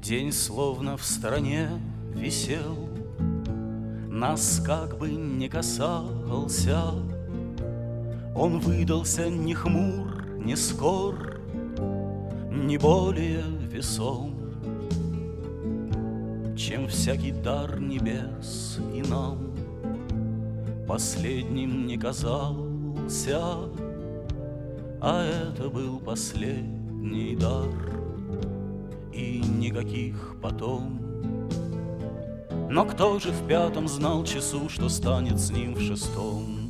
День словно в стороне висел, нас как бы не касался. Он выдался не хмур, не скор, не более весом, чем всякий дар небес и нам последним не казался. А это был последний дар, и никаких потом. Но кто же в пятом знал часу, что станет с ним в шестом?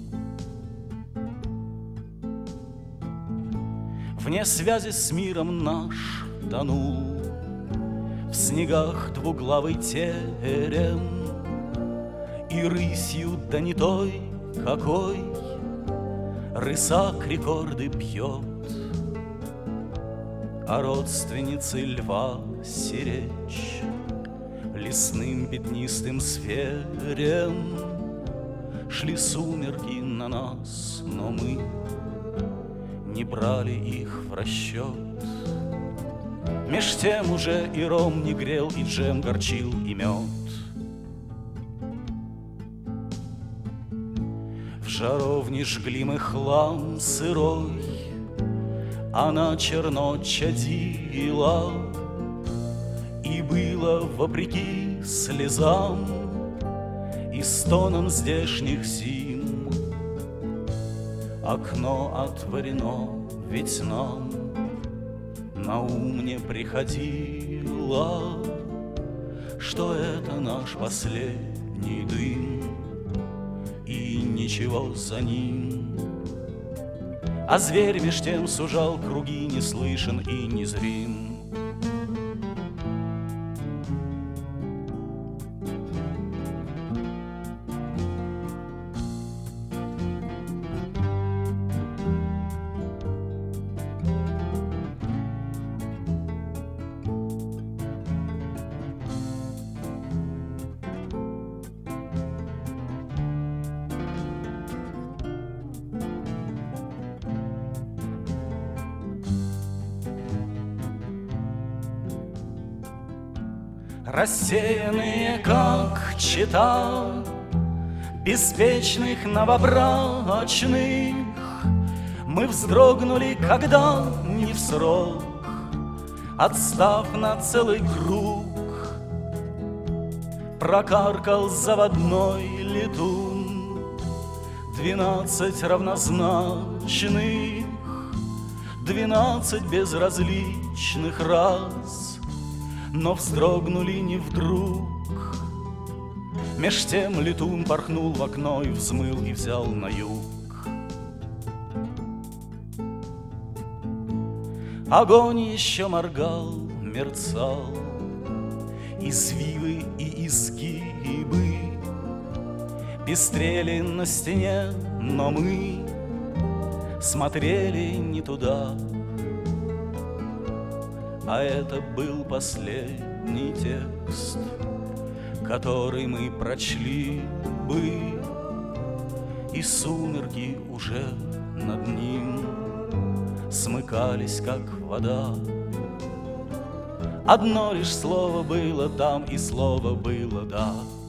Вне связи с миром наш тонул в снегах двуглавый терем, и рысью, да не той, какой рысак рекорды бьет, а родственницы льва сиречь лесным пятнистым зверем. Шли сумерки на нас, но мы не брали их в расчет. Меж тем уже и ром не грел, и джем горчил, и мед. В жаровне жгли мы хлам сырой, она черно чадила, и было вопреки слезам и стонам здешних зим. Окно отворено, ведь нам на ум не приходило, что это наш последний дым, и ничего за ним. А зверь меж тем сужал круги, не слышен и незрим. Рассеянные, как чета беспечных новобрачных, мы вздрогнули, когда не в срок, отстав на целый круг, прокаркал заводной летун 12 равнозначных, 12 безразличных раз. Но вздрогнули не вдруг. Меж тем летун порхнул в окно и взмыл, и взял на юг. Огонь еще моргал, мерцал, извивы и изгибы пестрели на стене, но мы смотрели не туда. А это был последний текст, который мы прочли бы, и сумерки уже над ним смыкались, как вода. Одно лишь слово было там, и слово было «да».